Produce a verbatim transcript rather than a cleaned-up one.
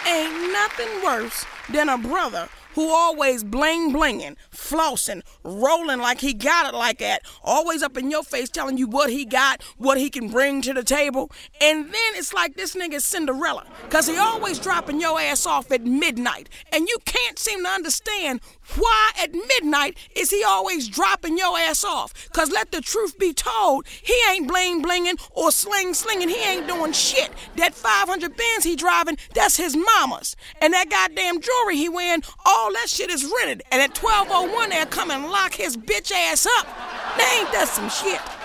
Ain't nothing worse than a brother who always bling blinging, flossing, rolling like he got it like that, always up in your face telling you what he got, what he can bring to the table. And then it's like this nigga Cinderella, cause he always dropping your ass off at midnight. And you can't seem to understand why at midnight is he always dropping your ass off. Cause let the truth be told, he ain't bling blinging or sling slinging, he ain't doing shit. That five hundred Benz he driving, that's his mama's. And that goddamn jewelry he wearing, all that shit is rented. And at twelve oh one they'll come and lock his bitch ass up. Now ain't that some shit?